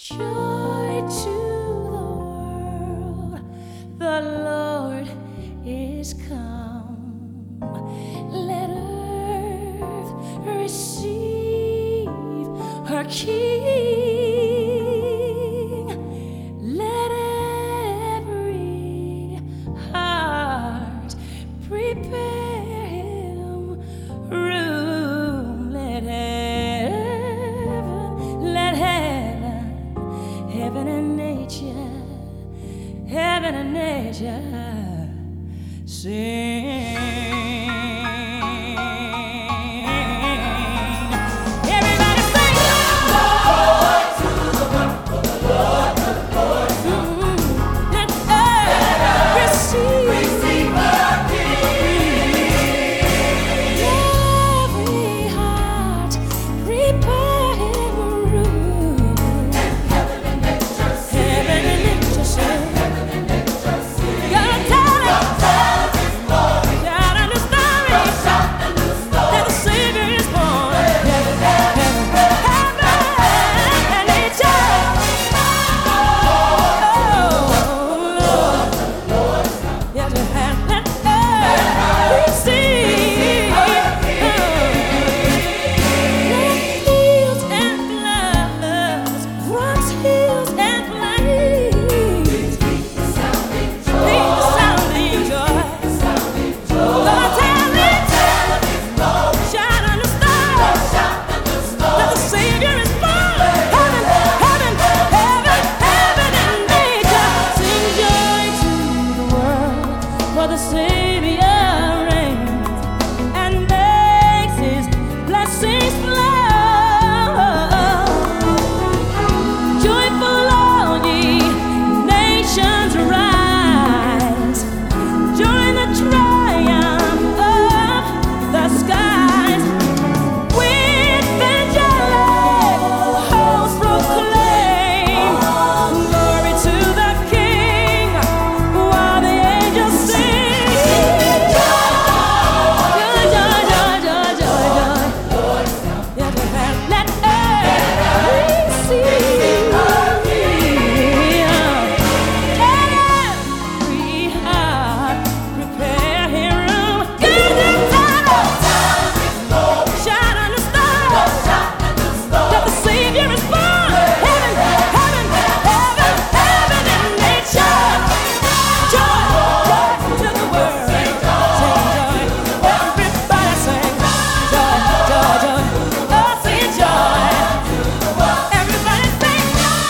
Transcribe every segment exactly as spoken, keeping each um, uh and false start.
Joy to the world, the Lord is come. Let earth receive her King. Let every heart prepare him room. Let heaven, let heaven, heaven and nature, heaven and nature sing. Everybody sing. Lord to the world, the Lord, the Lord, mm-hmm. Let earth receive, receive her King. Every heart prepare him room. And heaven and nature sing. Heaven and nature sing. Heaven and nature sing. God tell it. God tell his glory. Shout a new story. God shout a new story. That the Savior is born. Heaven, heaven, heaven and nature. Oh, Lord, yeah, to have let earth receive. Hills and flowers, rocks, hills and plains. Keep the sounding joy. Keep the sounding joy. Lord, tell it. Shout on the stars. That the Savior is born. Heaven, heaven, heaven, heaven and nature sing joy to the world, for the Savior reigns and makes his blessings flow. Joyful all ye nations rise, join the triumph of the skies. With angelic hosts proclaim glory to the King, while the angels sing. Joy, joy, joy, joy, joy, joy. Yeah, to have let earth receive. Every heart prepare him room. Good and shout on the stars. That the Savior is born. Heaven, heaven, heaven, heaven and nature. Joy, joy to the world. Sing joy. Everybody sing joy, joy, joy. Oh, sing joy. Everybody sing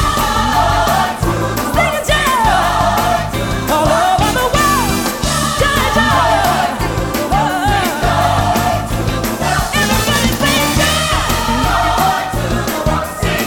sing joy. All over the world. Joy, joy. Oh, everybody sing joy. Sing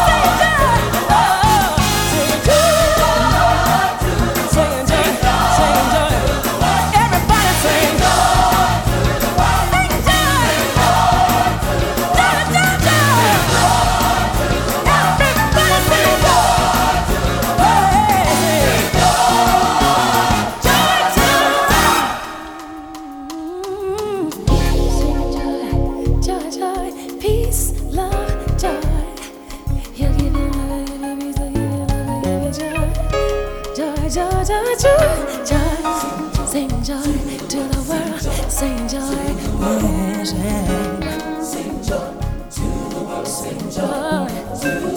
joy, joy, peace, love, joy. He'll give you love, give you peace, he'll give you love, give you joy. Joy, joy, joy, joy, joy. Sing joy to the world. Sing joy. Sing joy to the world. Sing joy.